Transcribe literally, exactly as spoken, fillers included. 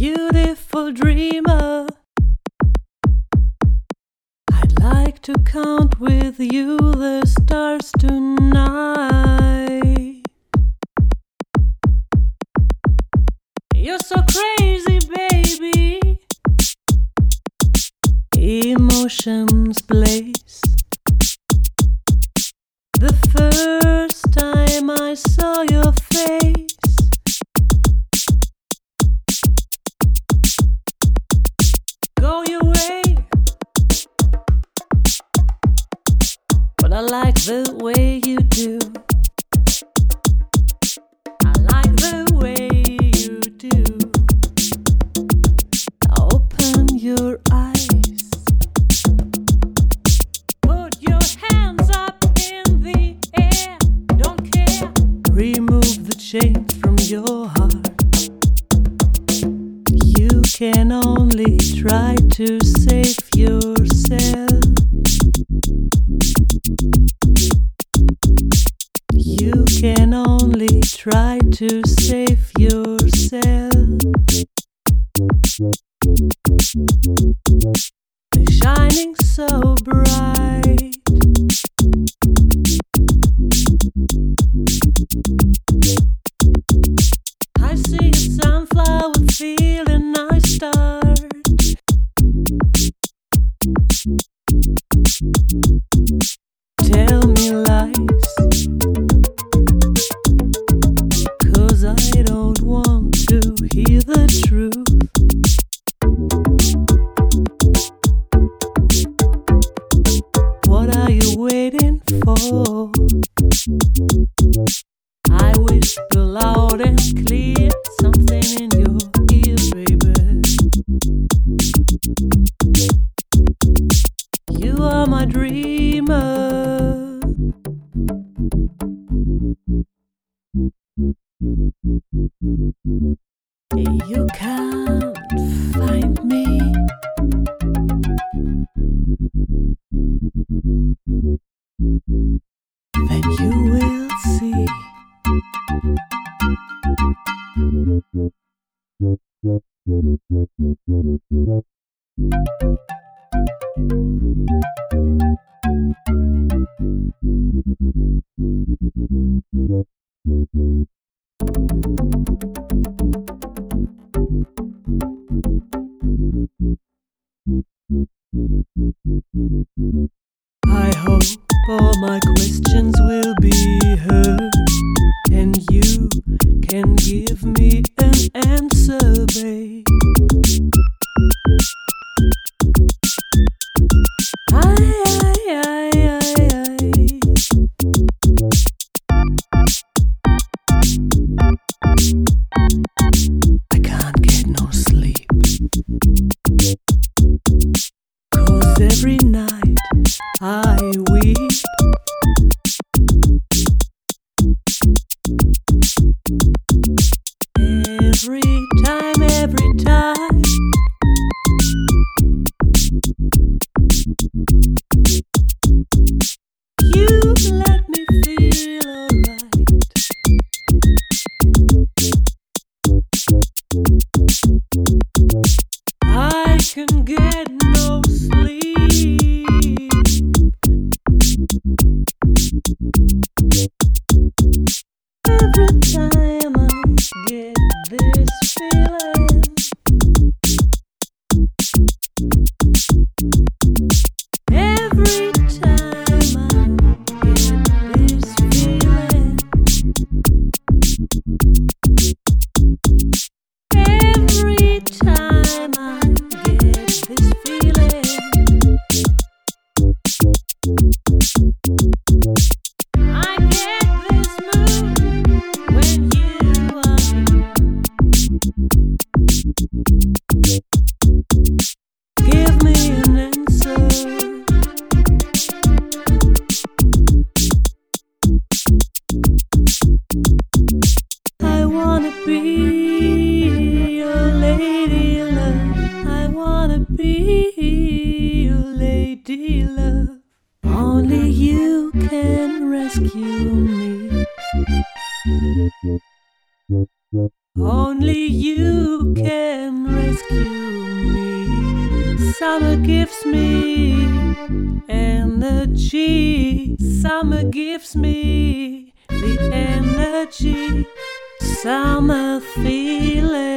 beautiful dreamer. I'd like to count with you the stars tonight. You're so crazy, baby. Emotions blaze. The first time I saw your face, go your way, but I like the way you do. I like the way you do. Open your eyes, put your hands up in the air, don't care. Remove the chains from your heart. You can only try to save yourself. You can only try to save yourself. They're shining so bright. I see a sunflower field and I start. Tell me lies, 'cause I don't want to hear the truth. What are you waiting for? I whisper loud and clear something in your ear, baby. You are my dreamer. You can't find me. Then you will see. I hope all my questions will be heard, and you can give me an answer, babe. I, I, I, I, I can't get no sleep, 'cause every night I weep. Every time, every time. You let me feel alright. I can get no sleep. Every time I get this feeling, every time I get this feeling, every time I get this feeling, I get this mood when you are here. Give me an answer. I wanna be your lady love. I wanna be your lady love. Only you can rescue me. Only you can rescue me. Summer gives me energy. Summer gives me the energy. Summer feeling.